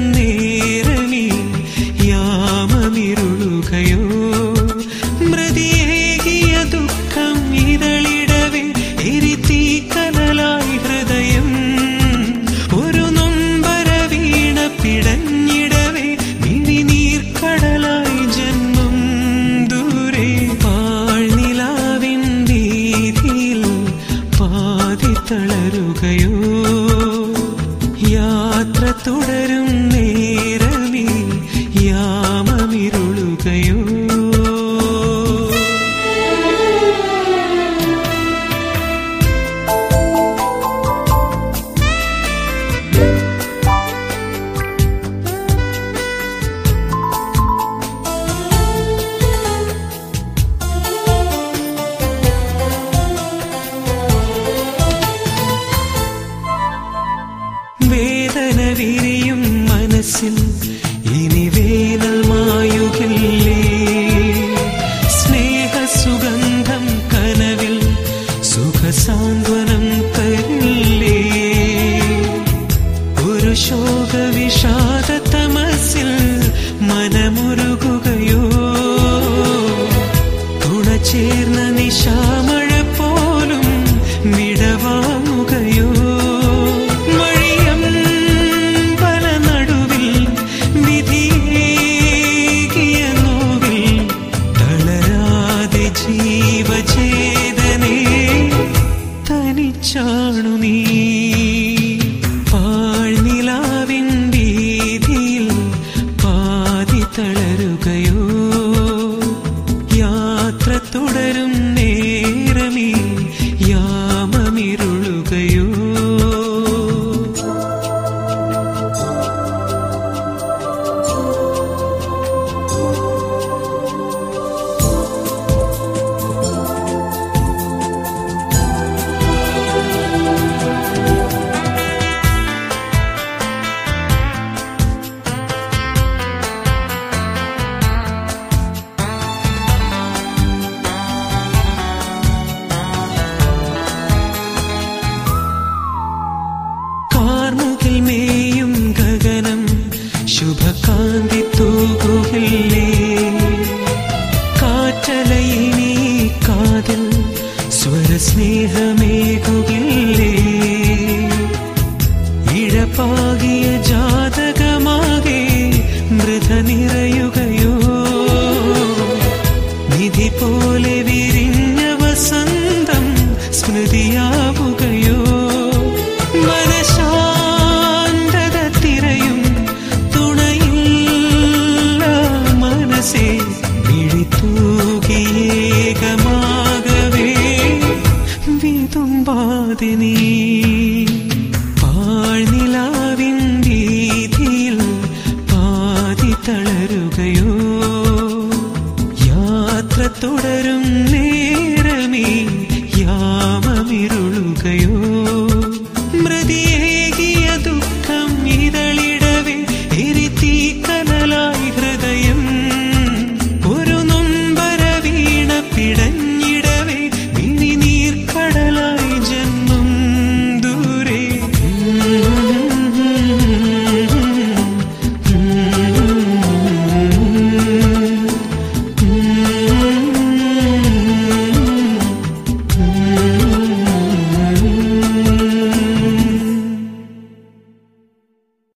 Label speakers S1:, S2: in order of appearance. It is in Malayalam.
S1: നേരമീ യാമമിരുളുകയോ മൃതിയേകിയ ദുഃഖം ഇതളിടവേ എരിതീക്കനലായി ഹൃദയം ഒരു നൊമ്പര വീണ പിടഞ്ഞിടവേ മിഴിനീർക്കടലായി ജന്മം ദൂരെ പാഴ്നിലാവിൻ വീതിയിൽ പാതി തളരുകയോ യാത്ര തുടരും നേരമീ യാമമിരുളുകയോ വേദന വിരിയും മനസ്സിൽ ഇനി വേനൽ മായുകില്ലേ സ്നേഹസുഗന്ധം കനവിൽ സുഖസാന്ത്വനം തരില്ലേ ഒരു ശോകവിഷാദ തമസിൽ മനമുരുകുകയോ തുണ ചേർന്ന നിശാമഴ പോലും വിടവാങ്ങുകയോ ജീവചേതനേ തനിച്ചാണു നീ പാഴ്നിലാവിൻ വീതിയിൽ പാതി തളരുകയോ യാത്ര തുടരും നേരമീ യാമമിരുളുകയോ കാർമുകിൽ മേയും ഗഗനം ശുഭകാന്തി തൂകുകില്ലേ കാറ്റലയിനി കാതിൽ സ്വരസ്നേഹമേകുകില്ലേ ഇഴപാകിയ ജാതകമാകെ മൃത നിറയുകയോ നിധി പോലെ വിരിഞ്ഞ വസന്തം സ്മൃതിയാവുകയോ മനശാന്തത തിരയും തുണയില്ല മനസ്സേ വിഴിത്തൂകിയേകമാകവേ വിതുമ്പാതെ നീ പാഴ്നിലാവിൻ വീതിയിൽ പാതി തളരുകയോ യാത്ര തുടരും നേരമീ യാമമിരുളുകയോ